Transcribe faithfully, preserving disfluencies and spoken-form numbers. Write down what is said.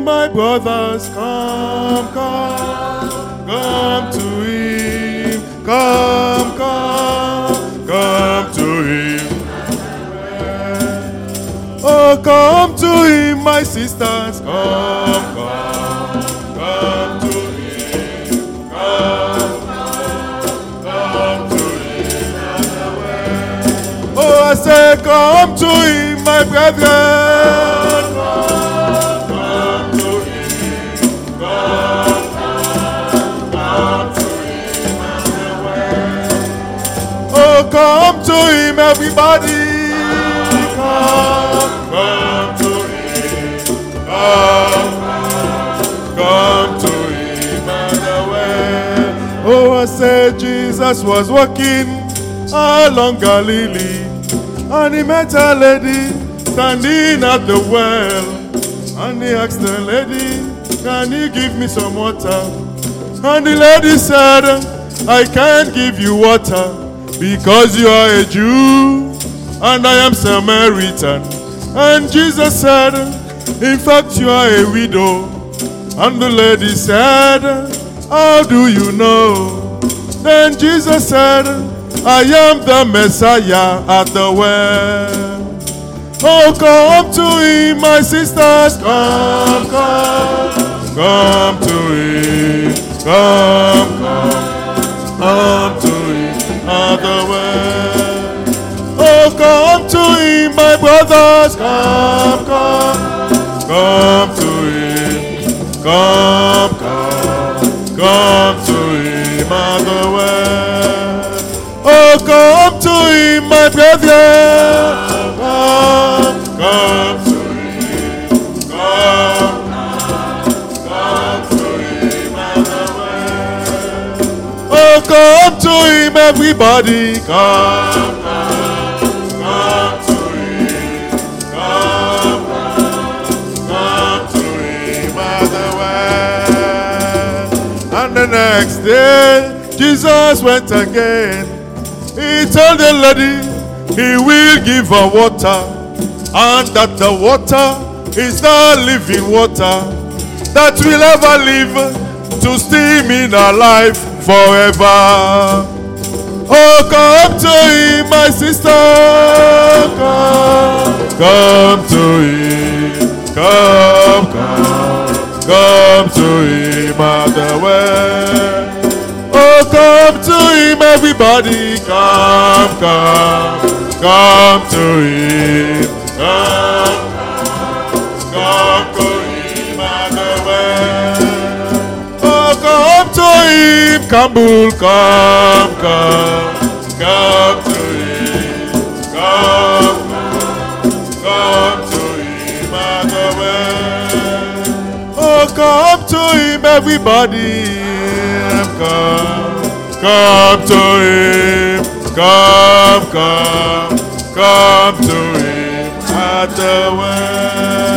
my brothers, come, come, come to him, come, come, come to him. Oh, come to him, my sisters, come, come, come to him, come, come to him. Oh, I say, come to him, my brethren. Come to him, come, come to him. Oh, come to him, everybody. Come, come to him, come, come to him and away. Oh, I said Jesus was walking along Galilee, and he met a lady standing at the well, and he asked the lady, can you give me some water? And the lady said, I can't give you water because you are a Jew and I am Samaritan. And Jesus said, in fact you are a widow. And the lady said, how do you know? Then Jesus said, I am the Messiah at the well. Oh, come to him, my sisters, come, come, come to him, come, come, come to him at the well. Oh, come to him, my brothers, come, come, come to him, come, come, come to him at the well. Oh, come to him, my brethren, come, come to him, come, come to him at the well. Oh, come to him, everybody, come, come, come to him, come, come to him at the well. And the next day, Jesus went again. He told the lady he will give her water, and that the water is the living water that will ever live to steam in our life forever. Oh, come to him, my sister, come, come to him, come, come, come to him at the well. Oh, come to him, everybody, come, come, come to him, come, come, come to him at the well. Oh, come to him, Kambul, come, come, come to him, come, come to him at the well. Oh, come to him, everybody. Come, come to him, come, come, come to him at the well.